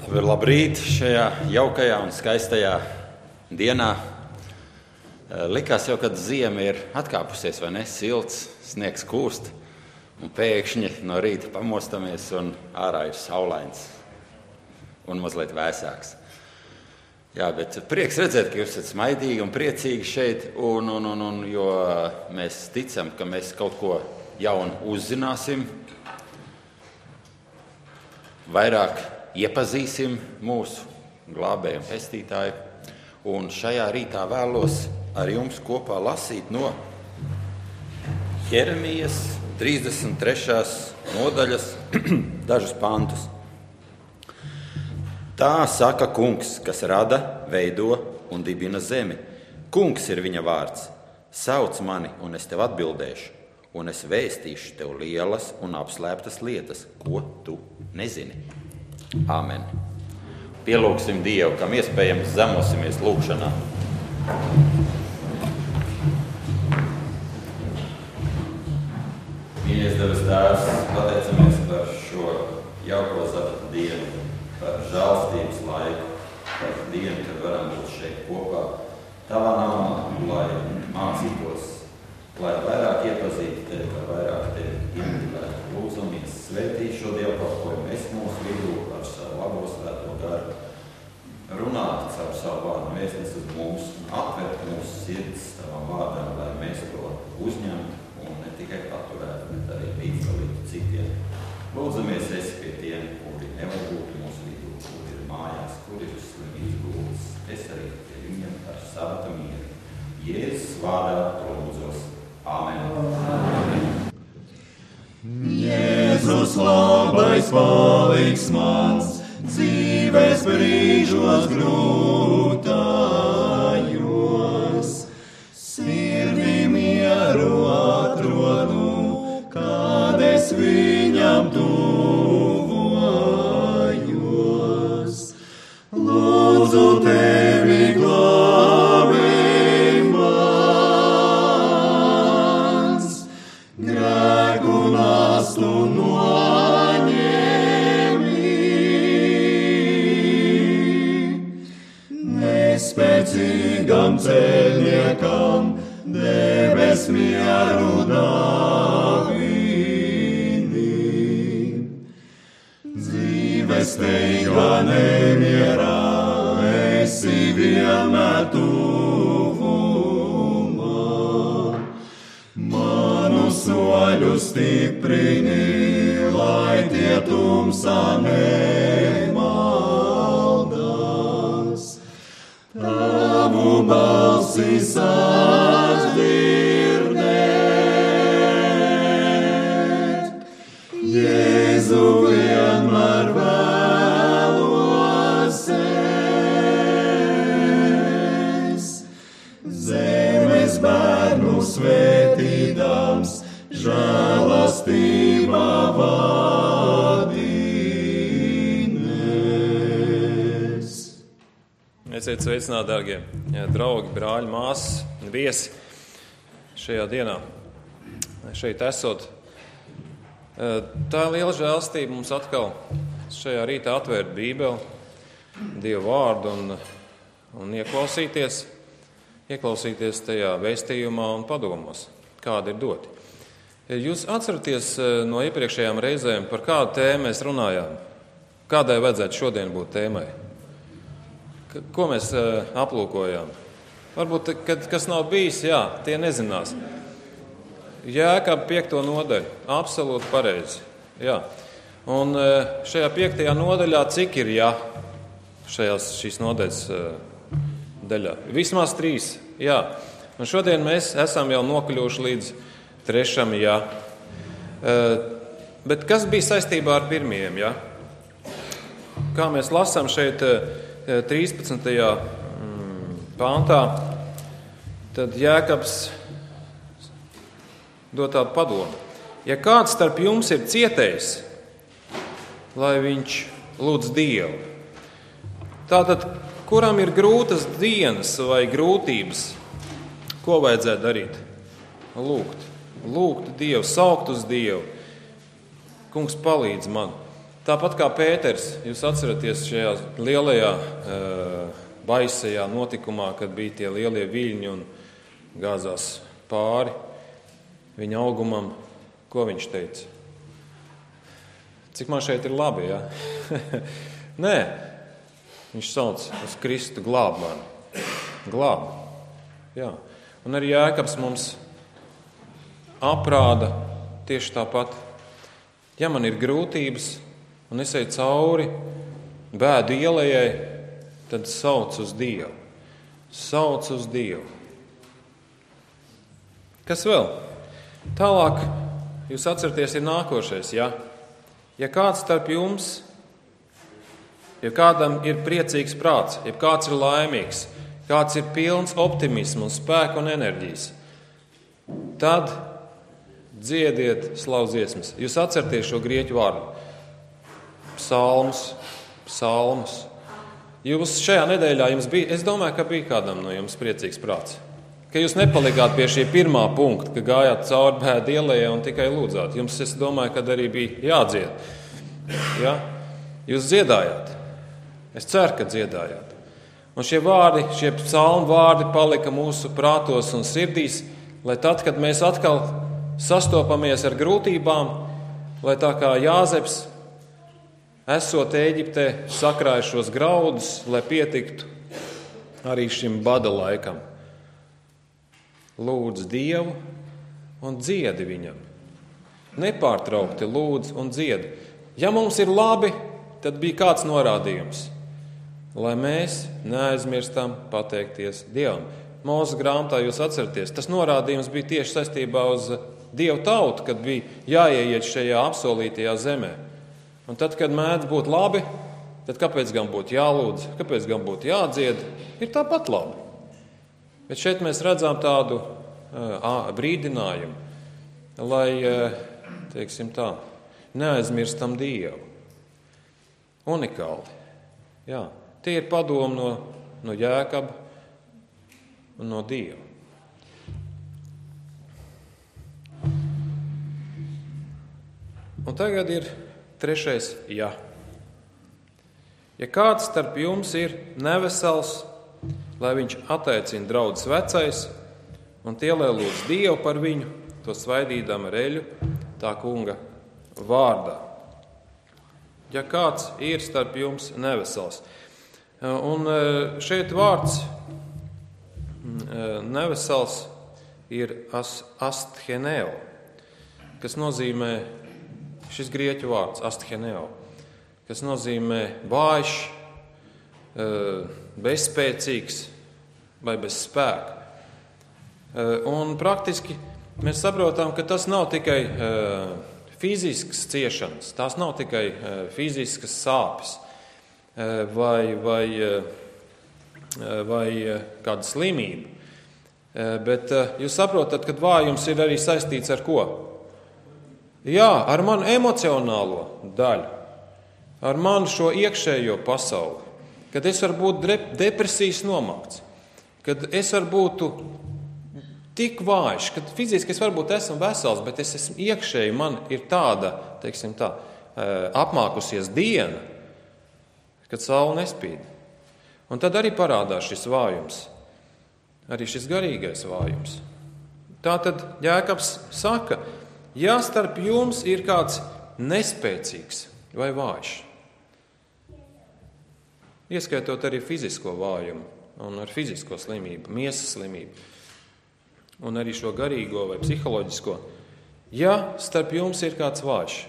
Labrīt šajā jaukajā un skaistajā dienā. Likās jau, kad ziema ir atkāpusies, vai ne? Silts, sniegs kūst, un pēkšņi no rīta pamostamies, un ārā ir saulains un mazliet vēsāks. Jā, bet prieks redzēt, ka jūs esat smaidīgi un priecīgi šeit, jo mēs ticam, ka mēs kaut ko jaunu uzzināsim, vairāk iepazīsim mūsu glābēju un pestītāju. Un šajā rītā vēlos ar jums kopā lasīt no Jeremijas 33. nodaļas dažus pantus. Tā saka kungs, kas rada, veido un dibina zemi. Kungs ir viņa vārds. Sauc mani, un es tev atbildēšu, un es vēstīšu tev lielas un apslēptas lietas, ko tu nezini. Āmen. Pielūgsim Dievu, kam iespējams zemosimies lūgšanā. Mīļais debes Tēvs, pateicamies par šo jauko sabata dienu, par žēlstības laiku, par dienu, kad varam būt šeit kopā Tavā namā, lai mācītos, lai vairāk iepazītu Tevi, lai vairāk Tevi iemīlētu. Lūdzamies, svētī šo dievkalpojumu es mūsu vidū ar savu labo svēto garu, runāt caur savu vārdu vēstnes uz mums un atvērt mūsu sirds Tavam vārdam, lai mēs to uzņemtu un ne tikai paturētu, bet arī līdzdalītu citiem. Lūdzamies, esi pie tiem, kuri nevar būt mūsu vidū, kuri ir mājās, kuri ir uz slimības gultas. Es arī pie viņiem ar sabata mieru. Jēzus vārdā to lūdzos. Āmen. Āmen. Jēzus labais palīgs mans, dzīves brīžos grūtājos, sirdī mieru atrodu, kad es viņam tuvojos. Lūdzu Tevi glābēj mans, grēku nastu noņemi. Nespēcīgam ceļniekam debes mieru dāvini. Dzīves steigā nemierā esi vienmēr tuvumā. Manu soļu stiprini, lai tie tumsā nemaldās. Tavu balsi sadzirdēt, Jēzu vienmēr vēlos es. Zemes bērnu svētīdams, žēlastībā vadīnes. Esiet sveicināti, dārgie draugi, brāļi, māsas, viesi šajā dienā. Šeit esot. Tā ir liela žēlstība mums atkal šajā rītā atvērt Bībeli, Dievu vārdu un ieklausīties tajā vēstījumā un padomos, kādi ir doti. Jūs atceraties no iepriekšējām reizēm, par kādu tēmu mēs runājām? Kādai vajadzētu šodien būt tēmai? Ko mēs aplūkojām? Varbūt, kas nav bijis, jā, tie nezinās. Jēkab 5. nodaļa, absolūti pareizi. Jā. Un šajā 5. nodaļā cik ir jā šīs nodaļas daļā? Vismaz 3, jā. Un šodien mēs esam jau nokļuvuši līdz 3. jā. Bet kas bija saistībā ar pirmajiem, jā? Kā mēs lasām šeit 13. pāntā, tad Jēkabs dod tādu padomu. Ja kāds starp jums ir cietējis, lai viņš lūdz Dievu. Tātad, kuram ir grūtas dienas vai grūtības, ko vajadzētu darīt? Lūgt Dievu, saukt uz Dievu. Kungs, palīdz man. Tāpat kā Pēters, jūs atceraties šajā lielajā baisajā notikumā, kad bija tie lielie viļņi un gāzās pāri viņa augumam, ko viņš teica? Cik man šeit ir labi, ja? Nē, viņš sauc uz Kristu glāb mani. Glāb. Jā. Un arī Jēkabs mums aprāda tieši tāpat. Ja man ir grūtības un es eju cauri bēdu ielējai, tad sauc uz Dievu. Sauc uz Dievu. Kas vēl? Tālāk, jūs atceraties, ir nākošais, ja? Ja kāds starp jums, ja kādam ir priecīgs prāts, ja kāds ir laimīgs, kāds ir pilns optimismu un spēku un enerģijas, tad dziediet slavu dziesmas. Jūs atceraties šo grieķu vārdu? Psalmus. Jūs šajā nedēļā jums bija, es domāju, ka bija kādam no jums priecīgs prāts. Ka jūs nepalikāt pie šī pirmā punkta, ka gājāt cauri bēdu ielējai un tikai lūdzāt. Jums, es domāju, ka arī bija jādzied. Ja? Jūs dziedājāt. Es ceru, ka dziedājāt. Un šie vārdi, šie psalmu vārdi palika mūsu prātos un sirdīs, lai tad, kad mēs atkal sastopamies ar grūtībām, lai tā kā Jāzeps, esot Ēģiptē, sakrāja šos graudus, lai pietiktu arī šim bada laikam. Lūdz Dievu un dziedi viņam. Nepārtraukti lūdz un dziedi. Ja mums ir labi, tad bija kāds norādījums, lai mēs neaizmirstam pateikties Dievam. Mūzes grāmatā jūs atceraties, tas norādījums bija tieši saistībā uz Dievu tautu, kad bija jāieiet šajā apsolītajā zemē. Un tad, kad mēdz būt labi, tad kāpēc gan būtu jālūdz, kāpēc gan būtu jādzied, ir tāpat labi. Bet šeit mēs redzam tādu brīdinājumu, lai, teiksim tā, neaizmirstam Dievu. Unikāli. Jā, tie ir padomi no Jēkaba un no Dieva. Un tagad ir trešais ja. Ja kāds starp jums ir nevesels, lai viņš attaicina draudzes vecais un tie, lai lūdz Dievu par viņu, to svaidīdam ar eļu, tā kunga vārdā. Ja kāds ir starp jums nevesels. Un šeit vārds nevesels ir astheneo, kas nozīmē, šis grieķu vārds astheneo, kas nozīmē vājš, bezspēcīgs vai bez spēka. Un praktiski mēs saprotam, ka tas nav tikai fiziskas ciešanas, tās nav tikai fiziskas sāpes vai kāda slimība. Bet jūs saprotat, ka vājums ir arī saistīts ar ko? Jā, ar manu emocionālo daļu, ar manu šo iekšējo pasauli. Kad es varu būt depresijas nomakts, kad es varu būt tik vājš, kad fiziski es varbūt esmu vesels, bet es esmu iekšēji, man ir tāda, teiksim tā, apmākusies diena, kad saule nespīd. Un tad arī parādās šis vājums, arī šis garīgais vājums. Tātad Jēkabs saka, ja starp jums ir kāds nespēcīgs vai vājš, ieskaitot arī fizisko vājumu un ar fizisko slimību, miesas slimību, un arī šo garīgo vai psiholoģisko, ja starp jums ir kāds vājš.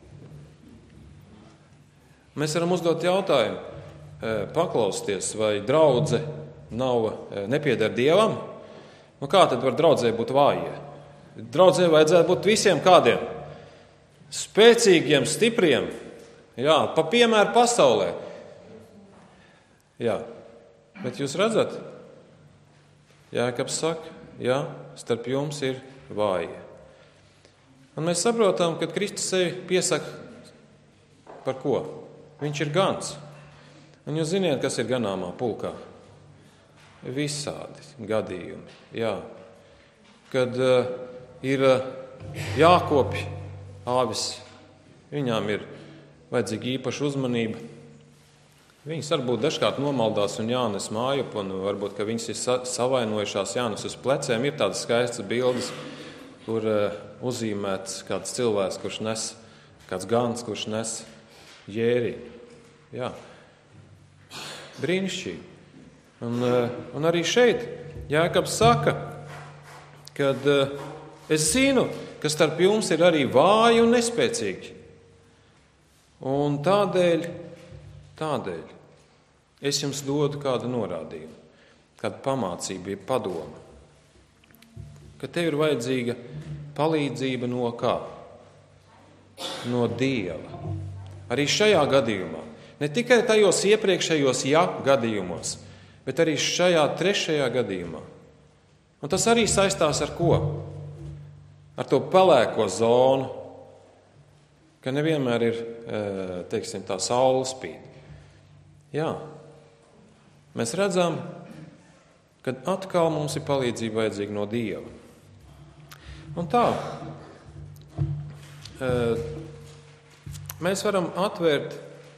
Mēs varam uzdot jautājumu, paklausties, vai draudze nepieder Dievam? Nu, kā tad var draudzē būt vājie? Draudzē vajadzētu būt visiem kādiem? Spēcīgiem, stipriem, jā, pa piemēru pasaulē. Jā, bet jūs redzat, Jēkabs saka, jā, starp jums ir vājie. Un mēs saprotam, ka Kristus sevi piesaka par ko? Viņš ir gans. Un jūs ziniet, kas ir ganāmā pulkā? Visādi gadījumi, jā. Kad ir jākopj āvis, viņām ir vajadzīga īpaša uzmanība. Viņas varbūt dažkārt nomaldās un jānes mājup, un varbūt, ka viņas ir savainojušās, jānes uz pleciem. Ir tādas skaistas bildes, kur uzzīmēts kāds cilvēks, kurš nes, kāds gans, kurš nes jērī. Jā. Brīnišķīgi. Un arī šeit Jēkabs saka, kad es zinu, ka starp jums ir arī vāji un nespēcīgi. Un tādēļ es jums dodu kādu norādījumu, kādu pamācību, padomu, ka tev ir vajadzīga palīdzība no kā? No Dieva. Arī šajā gadījumā. Ne tikai tajos iepriekšējos gadījumos, bet arī šajā 3. gadījumā. Un tas arī saistās ar ko? Ar to pelēko zonu, ka nevienmēr ir, teiksim, tā saule spīd. Jā, mēs redzam, ka atkal mums ir palīdzība vajadzīga no Dieva. Un tā, mēs varam atvērt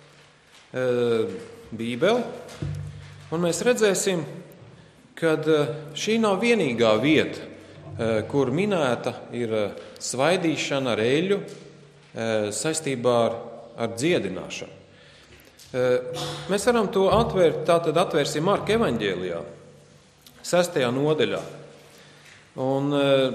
Bībeli, un mēs redzēsim, ka šī nav vienīgā vieta, kur minēta ir svaidīšana ar eļļu saistībā ar dziedināšanu. Mēs varam to atvērt, tātad atvērsim Marka evaņģēlijā, 6. nodaļā. Un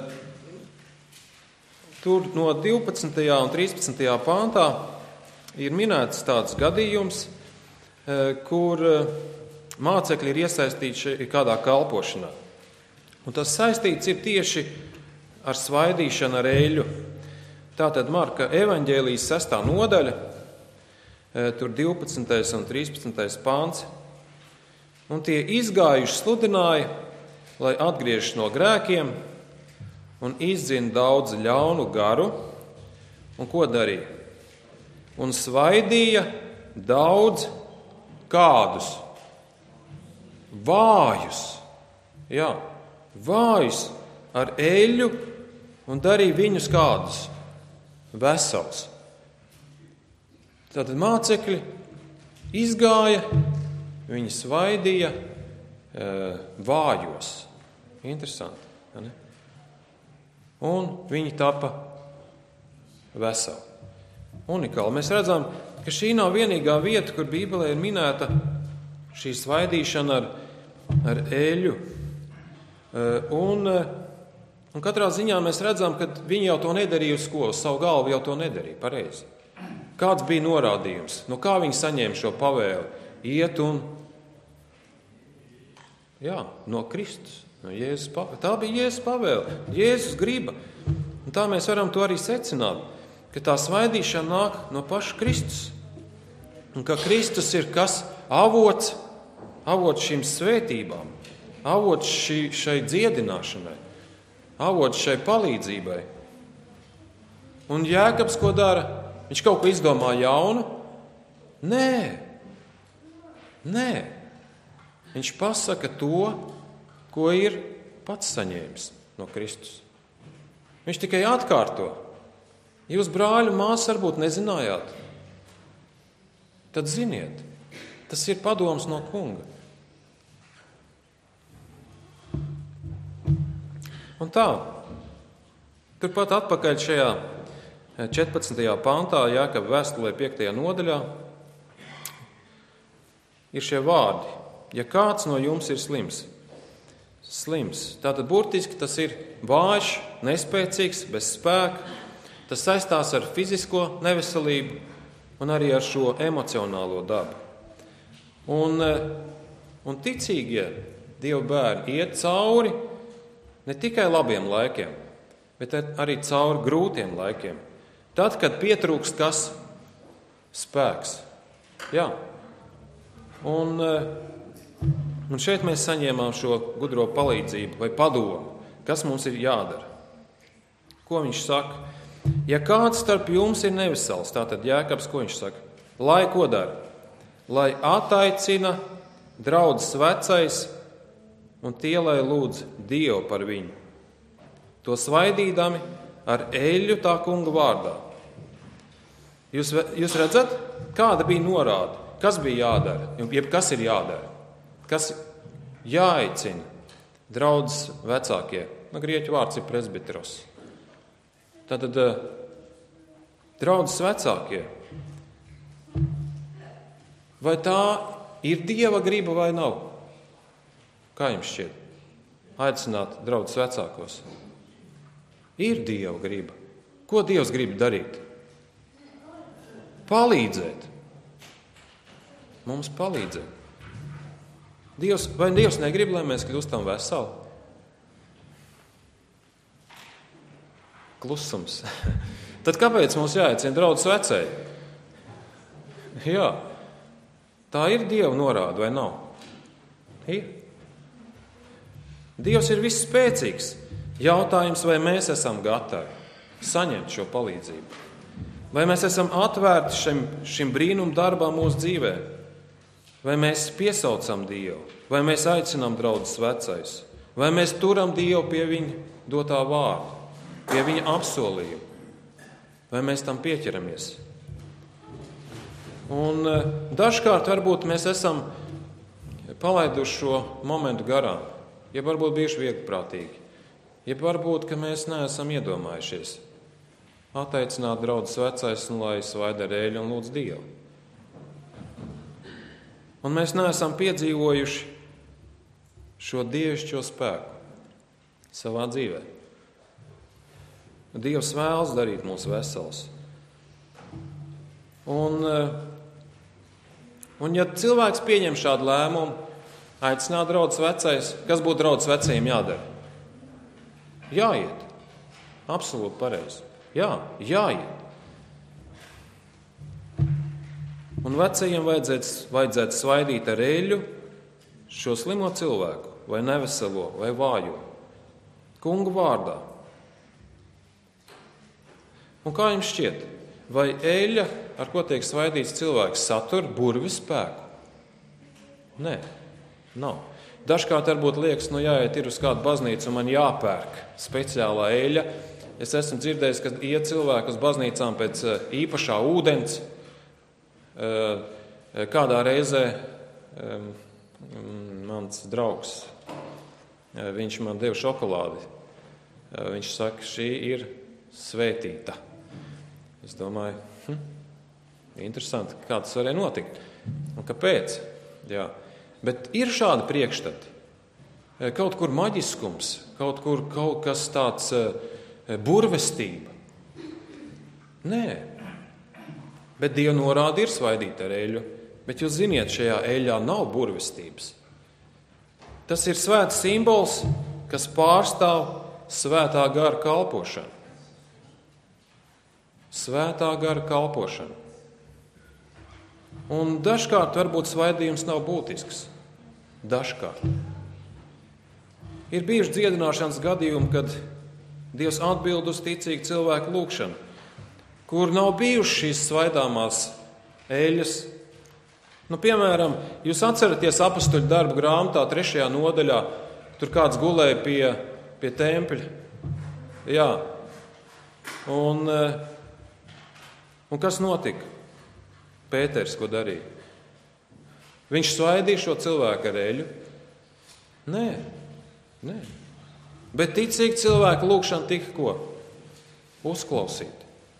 tur no 12. un 13. pāntā ir minēts tāds gadījums, kur mācekļi ir iesaistīti kādā kalpošanā. Un tas saistīts ir tieši ar svaidīšanu ar eļļu. Tātad Marka evaņģēlijas 6. nodaļa, tur 12. un 13. pāns. Un tie izgājuši sludināja, lai atgriežas no grēkiem un izdzina daudz ļaunu garu. Un ko darīja? Un svaidīja daudz kādus? Vājus. Jā, vājus ar eļļu un darīja viņus kādus? Vesels. Tātad mācekļi izgāja, viņi svaidīja vājos. Interesanti, ne? Un viņi tapa veseli. Unikāli. Mēs redzam, ka šī nav vienīgā vieta, kur Bībelē ir minēta šī svaidīšana ar eļļu. Un katrā ziņā mēs redzam, ka viņi jau to nedarīja uz ko, uz savu galvu jau to nedarīja pareizi. Kāds bija norādījums? No kā viņi saņēma šo pavēli? Iet un, no Kristus. No Jēzus pavēle. Tā bija Jēzus pavēle, Jēzus griba. Un tā mēs varam to arī secināt, ka tā svaidīšana nāk no paša Kristus. Un ka Kristus ir kas? Avots šīm svētībām, avots šai dziedināšanai, avots šai palīdzībai. Un Jēkabs ko dara? Viņš kaut ko izdomā jaunu? Nē. Viņš pasaka to, ko ir pats saņēmis no Kristus. Viņš tikai atkārto. Jūs, brāļi, māsas, varbūt nezinājāt. Tad ziniet, tas ir padoms no Kunga. Un tā, turpat atpakaļ šajā 14. pantā, Jākaba vēstulē 5. nodaļā, ir šie vārdi. Ja kāds no jums ir slims, tātad burtiski tas ir vājš, nespēcīgs, bez spēka. Tas saistās ar fizisko neveselību un arī ar šo emocionālo dabu. Un ticīgie Dieva bērni iet cauri ne tikai labiem laikiem, bet arī cauri grūtiem laikiem. Tad, kad pietrūkst kas? Spēks. Jā. Un šeit mēs saņēmām šo gudro palīdzību vai padomu, kas mums ir jādara. Ko viņš saka? Ja kāds starp jums ir nevesels, tātad Jēkabs, ko viņš saka? Lai ko dara? Lai attaicina draudzes vecais un tie, lai lūdz Dievu par viņu. To svaidīdami ar eļļu tā Kunga vārdā. Jūs redzat, kāda bija norāde? Kas bija jādara? Jeb kas ir jādara? Kas jāaicina? Draudzes vecākie. Grieķu vārds ir presbiteros. Tātad draudzes vecākie. Vai tā ir Dieva griba vai nav? Kā jums šķiet? Aicināt draudzes vecākos. Ir Dieva griba. Ko Dievs grib darīt? Palīdzēt. Mums palīdzēt. Vai Dievs negrib, lai mēs kļūstam veseli? Klusums. Tad kāpēc mums jāaicina draudzes vecēji? Jā. Tā ir Dieva norāde, vai nav? Ir. Dievs ir visspēcīgs. Jautājums, vai mēs esam gatavi saņemt šo palīdzību? Vai mēs esam atvērti šim brīnum darbam mūsu dzīvē? Vai mēs piesaucam Dievu? Vai mēs aicinām draudzes vecais? Vai mēs turam Dievu pie viņa dotā vārda, pie viņa apsolījuma? Vai mēs tam pieķeramies? Un dažkārt varbūt mēs esam palaiduši šo momentu garām, ja varbūt bijuši vieglprātīgi, ja varbūt, ka mēs neesam iedomājušies atteicināt draudzes vecais, lai svaida ar eļļu un lūdz Dievu. Un mēs neesam piedzīvojuši šo dievišķo spēku savā dzīvē. Dievs vēlas darīt mūs veselus. Un ja cilvēks pieņem šādu lēmumu, aicināt draudzes vecais, kas būtu draudzes vecajiem jādara? Jāiet. Absolūti pareizi. Jā, jāiet. Un vecajiem vajadzētu svaidīt ar eļļu šo slimo cilvēku, vai neveselo, vai vājo, kungu vārdā. Un kā jums šķiet, vai eļļa, ar ko tiek svaidīts cilvēks, satur burvis spēku? Nē, nav. Dažkārt varbūt liekas, jāiet ir uz kādu baznīcu un man jāpērk speciālā eļļa. Es esmu dzirdējis, ka iet cilvēki uz baznīcām pēc īpašā ūdens. Kādā reizē mans draugs, viņš man deva šokolādi. Viņš saka, šī ir svētīta. Es domāju, interesanti, kā tas varēja notikt. Un kāpēc? Jā. Bet ir šādi priekšstati. Kaut kur maģiskums, kaut kas tāds burvestība. Nē. Bet Dieva norāde ir svaidīt ar eļļu. Bet jūs ziniet, šajā eļļā nav burvestības. Tas ir svēts simbols, kas pārstāv svētā gara kalpošanu. Svētā gara kalpošana. Un dažkārt varbūt svaidījums nav būtisks. Dažkārt. Ir bijuši dziedināšanas gadījumi, kad Dievs atbild uz ticīgu cilvēku lūgšanu, kur nav bijušas šīs svaidāmās eļļas. Piemēram, jūs atceraties Apostoļu darbu grāmatā 3. nodaļā, tur kāds gulēja pie tempļa. Jā. Un kas notika? Pēters, ko darīja? Viņš svaidīja šo cilvēku ar eļļu? Nē. Bet ticīgi cilvēku lūgšana tika ko? Uzklausīt.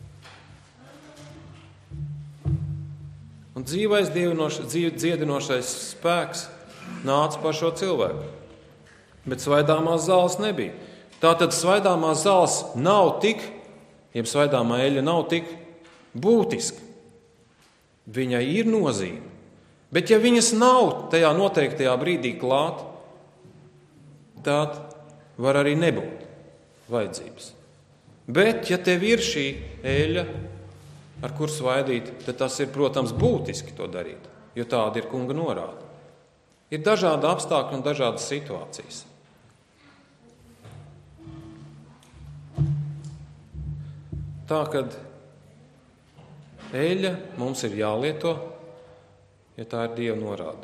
Un dzīvais dziedinošais spēks nāca par šo cilvēku. Bet svaidāmās zāles nebija. Tātad svaidāmās zāles nav tik, jeb svaidāmā eļļa nav tik būtiska. Viņai ir nozīme. Bet ja viņas nav tajā noteiktajā brīdī klāt, tad var arī nebūt vajadzības. Bet ja tev ir šī eļļa, ar kur svaidīt, tad tas ir, protams, būtiski to darīt, jo tāda ir kunga norāde. Ir dažādi apstākļi un dažādas situācijas. Tā, kad eļļa mums ir jālieto, ja tā ir Dieva norāde.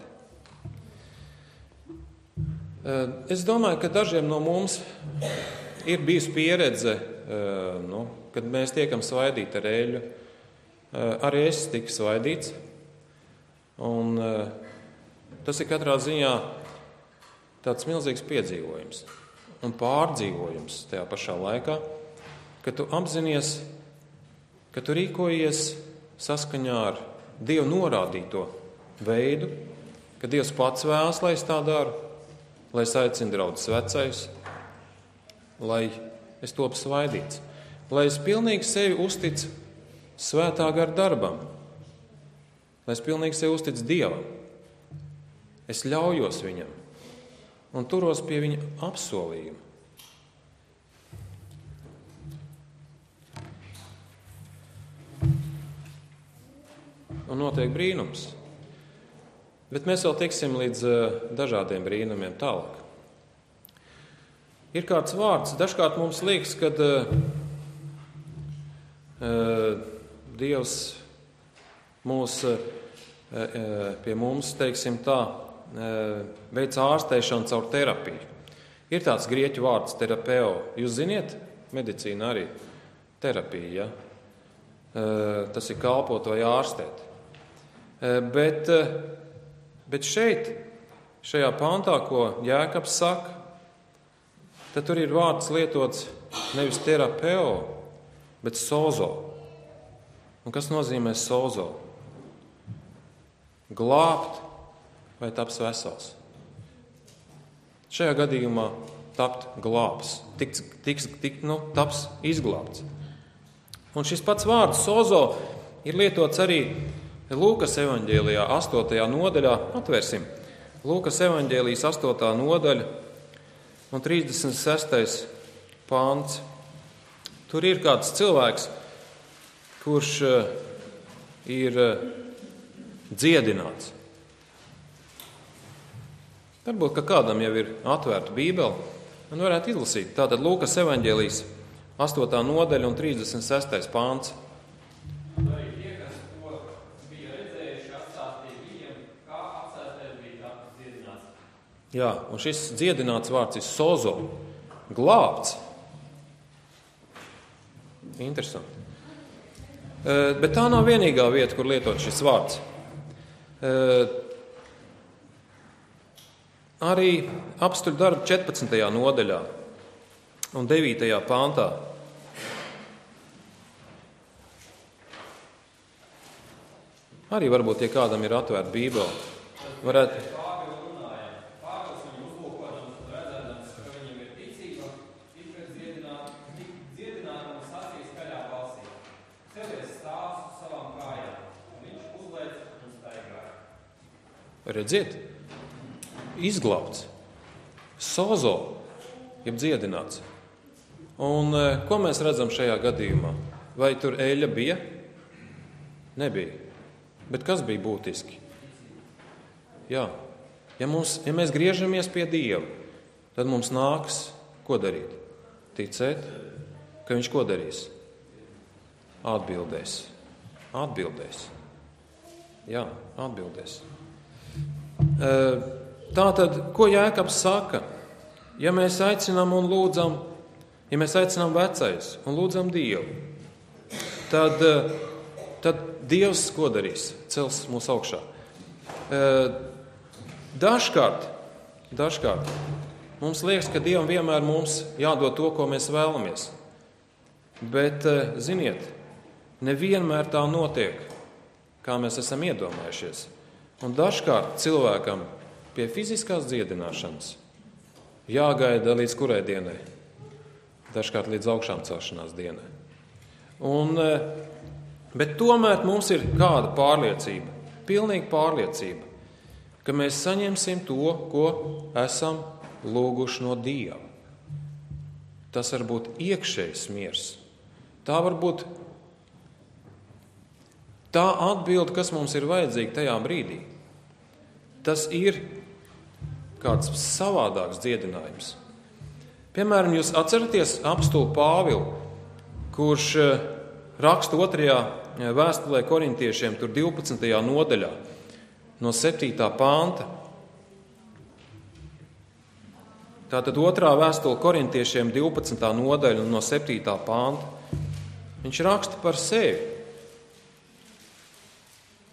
Es domāju, ka dažiem no mums ir bijusi pieredze, kad mēs tiekam svaidīti ar eļļu. arī es tiku svaidīts. Un tas ir katrā ziņā tāds milzīgs piedzīvojums un pārdzīvojums tajā pašā laikā, ka tu apzinies, ka tu rīkojies saskaņā ar Dievu norādīto veidu, ka Dievs pats vēlas, lai es tā daru, lai es aicinu draudzes vecais, lai es topu svaidīts, lai es pilnīgi sevi uzticu svētā gara darbam, lai es pilnīgi sevi uzticu Dievam. Es ļaujos viņam un turos pie viņa apsolījuma. Un notiek brīnums. Bet mēs vēl tiksim līdz dažādiem brīnumiem tālāk. Ir kāds vārds, dažkārt mums liekas, kad Dievs pie mums, teiksim tā, veic ārstēšanu caur terapiju. Ir tāds grieķu vārds terapeo. Jūs ziniet, medicīna arī terapija, ja? Tas ir kalpot vai ārstēt. Bet šeit, šajā pantā, ko Jēkabs saka, tad tur ir vārds lietots nevis terapeo, bet sozo. Un kas nozīmē sozo? Glābt vai taps vesels. Šajā gadījumā tapt glābs, taps izglābts. Un šis pats vārds sozo ir lietots arī Lūkas evaņģēlijā 8. nodaļā. Atvērsim. Lūkas evaņģēlijas 8. nodaļa un 36. pants. Tur ir kāds cilvēks, kurš ir dziedināts. Varbūt, ka kādam jau ir atvērta Bībele, un varētu izlasīt. Tātad Lūkas evaņģēlijas 8. nodaļa un 36. pāns. Arī tie, kas to bija redzējuši, atstāstīja viņiem, kā apsēstais bija tapis dziedināts. Jā, un šis dziedināts vārds ir sozo, glābts. Interesanti. Bet tā nav vienīgā vieta, kur lietot šis vārds. Arī apstuļu darbu 14. nodaļā un 9. pāntā. Arī varbūt, ja kādam ir atvērta Bībele, varētu... Pāvils runāja. Pāvils viņu uzlūkodams un redzēdams, ka viņam ir ticība, tik dziedināt un sacīja skaļā balsī. Celies stāvs uz savām kājām, un viņš uzlēc un staigāja. Redziet, izglābts, sozo, jeb dziedināts. Un ko mēs redzam šajā gadījumā? Vai tur eļļa bija? Nebija. Bet kas bija būtiski? Jā, ja mēs griežamies pie Dieva, tad mums nāks ko darīt? Ticēt, ka viņš ko darīs? Atbildēs. Jā, atbildēs. Tātad, ko Jēkabs saka? Ja mēs aicinām un lūdzam, ja mēs aicinām vecais un lūdzam Dievu, tad Dievs ko darīs? Cels mūs augšā. Dažkārt mums liekas, ka Dievam vienmēr mums jādod to, ko mēs vēlamies. Bet, ziniet, nevienmēr tā notiek, kā mēs esam iedomājušies. Un dažkārt cilvēkam pie fiziskās dziedināšanas jāgaida līdz kurai dienai? Dažkārt līdz augšām celšanās dienai. Bet tomēr mums ir kāda pārliecība, pilnīga pārliecība, ka mēs saņemsim to, ko esam lūguši no Dieva. Tas var būt iekšējs miers. Tā var būt tā atbilde, kas mums ir vajadzīga tajā brīdī. Tas ir kāds savādāks dziedinājums. Piemēram, jūs atceraties apostuli Pāvilu, kurš raksta 2. vēstulē korintiešiem, tur 12. nodaļā, no 7. pānta. Tātad 2. vēstule korintiešiem 12. nodaļa no 7. pānta. Viņš raksta par sevi.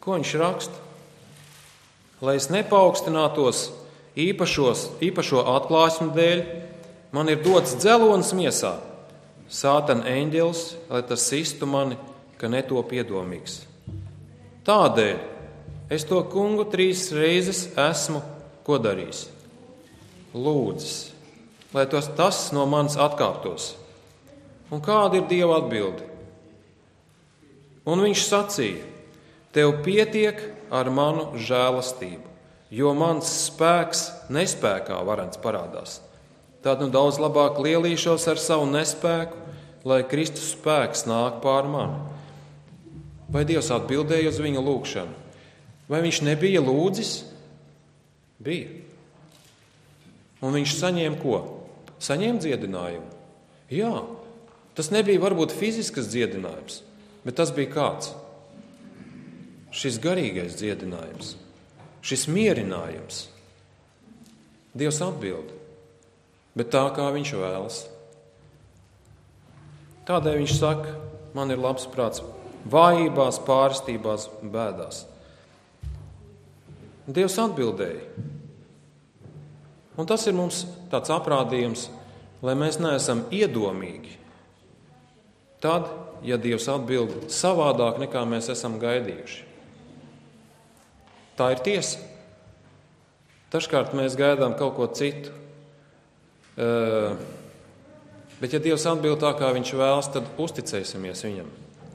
Ko viņš raksta? Lai es nepaukstinātos īpašo atklāsmu dēļ, man ir dots dzelonis miesā, Sātana eņģelis, lai tas sistu mani, ka netop iedomīgs. Tādēļ es to kungu 3 reizes esmu ko darījis? Lūdzis, lai tas no manis atkāptos. Un kāda ir Dieva atbilde? Un viņš sacīja, tev pietiek ar manu žēlastību, jo mans spēks nespēkā varens parādās. Tad daudz labāk lielīšos ar savu nespēku, lai Kristus spēks nāk pār mani. Vai Dievs atbildēja uz viņa lūgšanu? Vai viņš nebija lūdzis? Bija. Un viņš saņēma ko? Saņēma dziedinājumu. Jā, tas nebija varbūt fiziskas dziedinājums, bet tas bija kāds? Šis garīgais dziedinājums, šis mierinājums. Dievs atbild, bet tā kā viņš vēlas. Tādēļ viņš saka, man ir labs prāts vājībās, pārstībās, bēdās. Dievs atbildēja. Un tas ir mums tāds aprādījums, lai mēs neesam iedomīgi. Tad, ja Dievs atbild savādāk, nekā mēs esam gaidījuši. Tā ir tiesa. Dažkārt mēs gaidām kaut ko citu. Bet ja Dievs atbild tā, kā viņš vēlas, tad uzticēsimies viņam.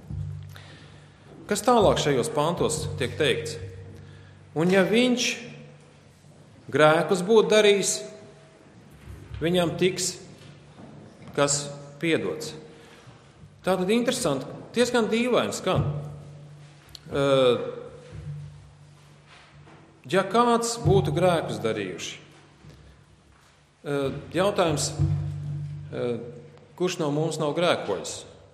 Kas tālāk šajos pantos tiek teikts? Un ja viņš grēkus būtu darījis, viņam tiks kas piedots. Tātad interesanti, diezgan dīvaini skan. Ja kāds būtu grēkus darījuši, jautājums, kurš no mums nav grēkojis?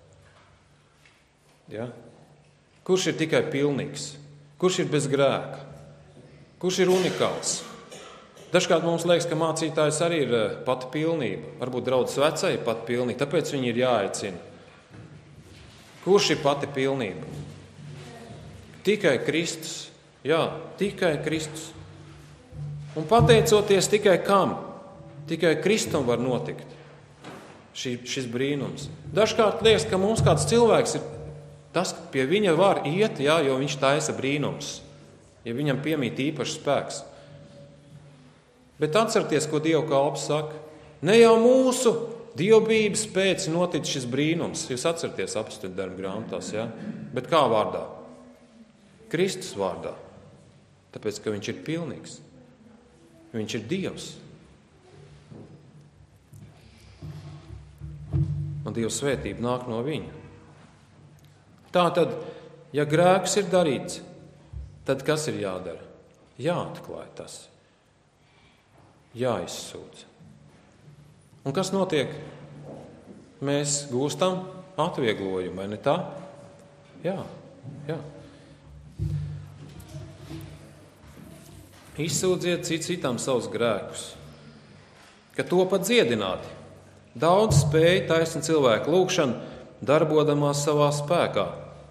Ja? Kurš ir tikai pilnīgs? Kurš ir bez grēka? Kurš ir unikāls? Dažkārt mums liekas, ka mācītājs arī ir pati pilnība. Varbūt draudzes vecai ir pati pilnība, tāpēc viņi ir jāaicina. Kurš ir pati pilnība? Tikai Kristus. Jā, tikai Kristus. Un pateicoties tikai kam? Tikai Kristum var notikt šis brīnums. Dažkārt liekas, ka mums kāds cilvēks ir tas, ka pie viņa var iet, jā, jo viņš taisa brīnums, ja viņam piemīt īpašs spēks. Bet atcerieties, ko Dieva kalps saka. Ne jau mūsu dievbijības pēc notic šis brīnums. Jūs atcerieties apstuļu darbu grāmatās, jā? Bet kā vārdā? Kristus vārdā. Tāpēc, ka viņš ir pilnīgs. Viņš ir Dievs. Un Dieva svētība nāk no viņa. Tātad, ja grēks ir darīts, tad kas ir jādara? Jāatklāj tas. Jāizsūdz. Un kas notiek? Mēs gūstam atvieglojumu, vai ne tā? Jā. Izsūdziet citam savus grēkus, ka to pat dziedināti. Daudz spēja taisni cilvēku lūgšanu, darbodamās savā spēkā.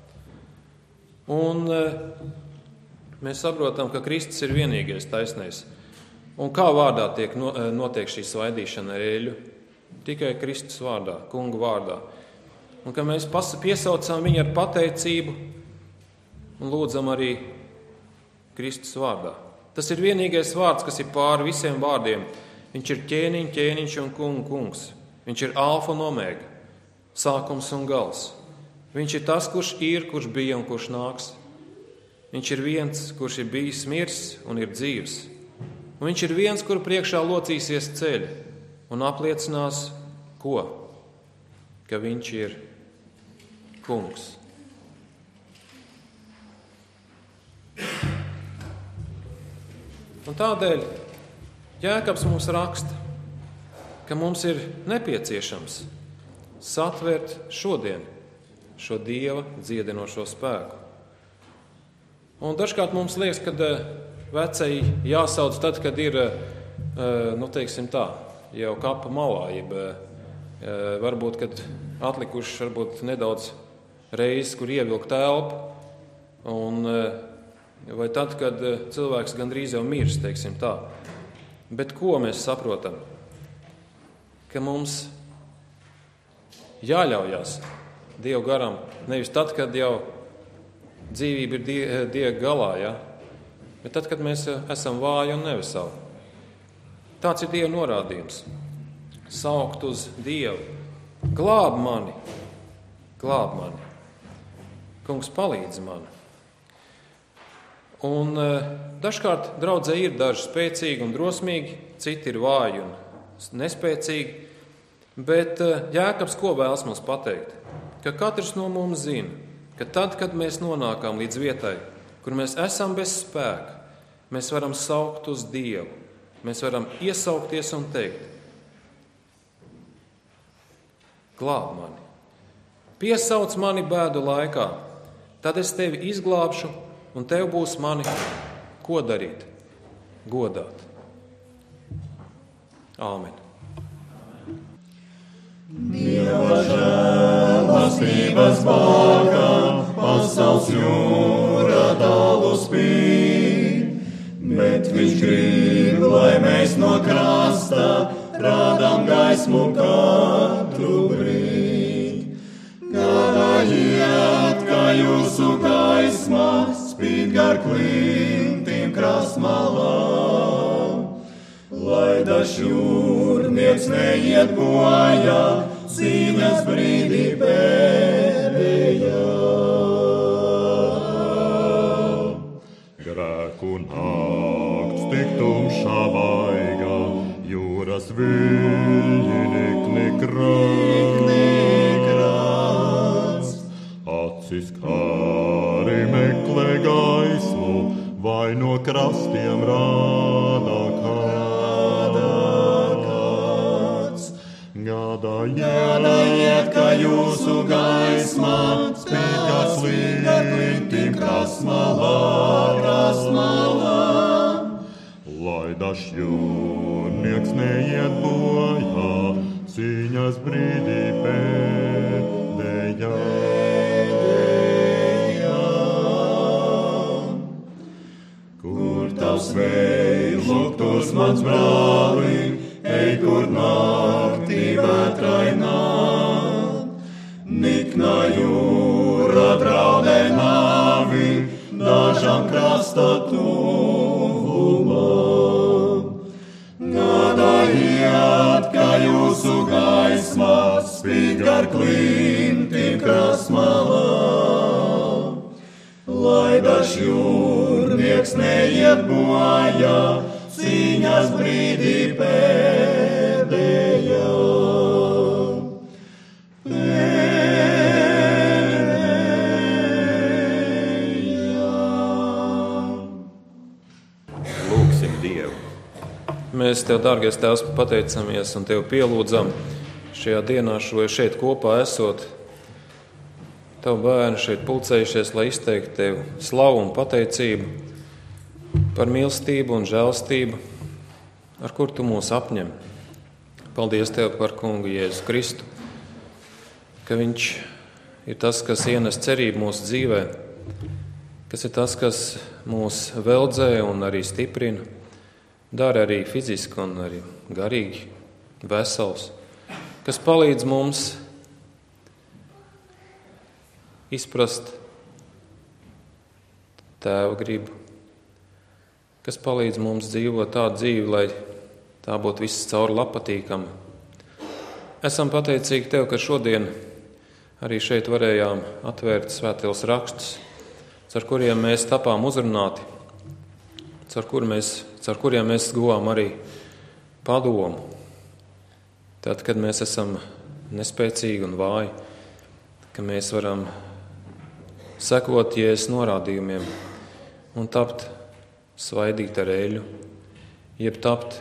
Un mēs saprotam, ka Kristus ir vienīgais taisnais. Un kā vārdā notiek šī svaidīšana ar eļļu? Tikai Kristus vārdā, kungu vārdā. Un ka mēs piesaucam viņu ar pateicību un lūdzam arī Kristus vārdā. Tas ir vienīgais vārds, kas ir pāri visiem vārdiem. Viņš ir ķēniņš un kungs. Viņš ir alfa un omega, sākums un gals. Viņš ir tas, kurš ir, kurš bija un kurš nāks. Viņš ir viens, kurš ir bijis mirs un ir dzīvs. Un viņš ir viens, kur priekšā locīsies ceļi un apliecinās ko? Ka viņš ir kungs. Un tādēļ Jēkabs mums raksta, ka mums ir nepieciešams satvert šodien šo Dieva dziedinošo spēku. Un dažkārt mums liekas, ka vecai jāsauc tad, kad ir, teiksim tā, jau kapa malā, jeb varbūt, kad atlikuši varbūt nedaudz reizes, kur ievilkt telpu, un vai tad, kad cilvēks gandrīz jau mirst, teiksim tā. Bet ko mēs saprotam? Ka mums jāļaujās Dievu garam, nevis tad, kad jau dzīvība ir Dieva galā, ja? Bet tad, kad mēs esam vāji un neveseli. Tāds ir Dieva norādījums. Saukt uz Dievu. Glāb mani. Glāb mani. Kungs, palīdzi man. Un dažkārt draudzē ir daži spēcīgi un drosmīgi, citi ir vāji un nespēcīgi, bet Jēkabs ko vēlas mums pateikt? Ka katrs no mums zina, ka tad, kad mēs nonākam līdz vietai, kur mēs esam bez spēka, mēs varam saukt uz Dievu, mēs varam iesaukties un teikt: glāb mani, piesauc mani bēdu laikā, tad es tevi izglābšu, un tev būs mani ko darīt? Godāt. Āmen. Dieva žēlastības bāga, pasaules jūra tālu spīd, bet viņš grib, lai mēs no krasta rādām gaismu katru brīd. Gādājiet, ka jūsu gaisma spīd gar klintīm krastmalā, lai dažs jūrnieks neiet bojā cīņas brīdī pēdējā. Grēku nakts tik tumšā vaiga, jūras viļņi nikni krāts. Acis kāri meklē gaismu, vai no krastiem rādā kāds. Gādājiet, ka jūsu gaisma spīd gar slintīm krastmalā, lai dažs jūrnieks neiet bojā cīņas brīdī pēdējā. Kur tavs vējš, lūgtos mans brāli, ej, kur naktī vētrainā, niknā jūra draudē nāvi, dažām krasta tuvumā. Gādājiet, ka jūsu gaisma spīd gar klintīm krastmalā, lai dažs jūrnieks neiet bojā cīņas brīdī pēdējā. Lūksim Dievu. Mēs Tev, dārgais Tēvs, pateicamies un Tev pielūdzam šajā dienā, šeit kopā esot. Tavu bērni šeit pulcējušies, lai izteiktu Tev slavu un pateicību par mīlestību un žēlstību, ar kur Tu mūs apņem. Paldies Tev par Kungu Jēzu Kristu, ka Viņš ir tas, kas ienes cerību mūsu dzīvē, kas ir tas, kas mūs veldzē un arī stiprina, dara arī fiziski un arī garīgi vesels, kas palīdz mums izprast Tēva gribu, kas palīdz mums dzīvot tādu dzīvi, lai tā būtu viss cauri patīkama. Esam pateicīgi Tev, ka šodien arī šeit varējām atvērt svētos rakstus, caur kuriem mēs tapām uzrunāti, caur kuriem mēs guvām arī padomu. Tad, kad mēs esam nespēcīgi un vāji, ka mēs varam sekot Jēzus norādījumiem un tapt svaidīt ar eļļu, jeb tapt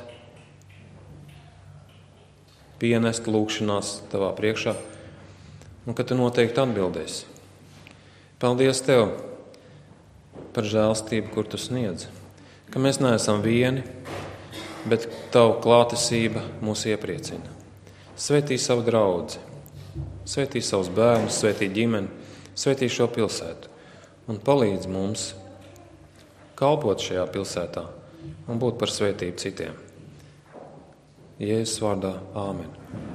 pienest lūgšanās Tavā priekšā, un ka Tu noteikti atbildēsi. Paldies Tev par žēlstību, kur Tu sniedz, ka mēs neesam vieni, bet Tavu klātesība mūs iepriecina. Svētī savu draudzi, svētī savus bērnus, svētī ģimeni, svētī šo pilsētu un palīdz mums kalpot šajā pilsētā un būt par svētību citiem. Jēzus vārdā, āmen.